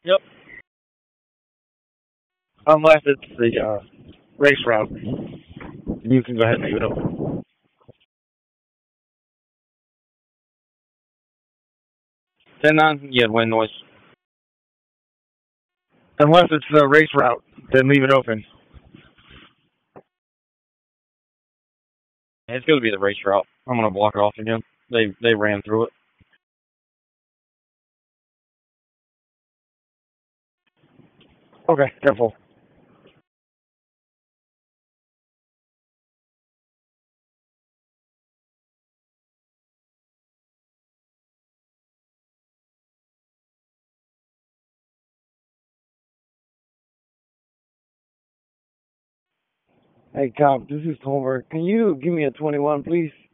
Yep. Unless it's the race route, you can go ahead and leave it open. 10-9, yeah, wind noise. Unless it's the race route, then leave it open. It's going to be the race route. I'm going to block it off again. They ran through it. Okay, careful. Hey, cop, this is Tolbert. Can you give me a 21, please?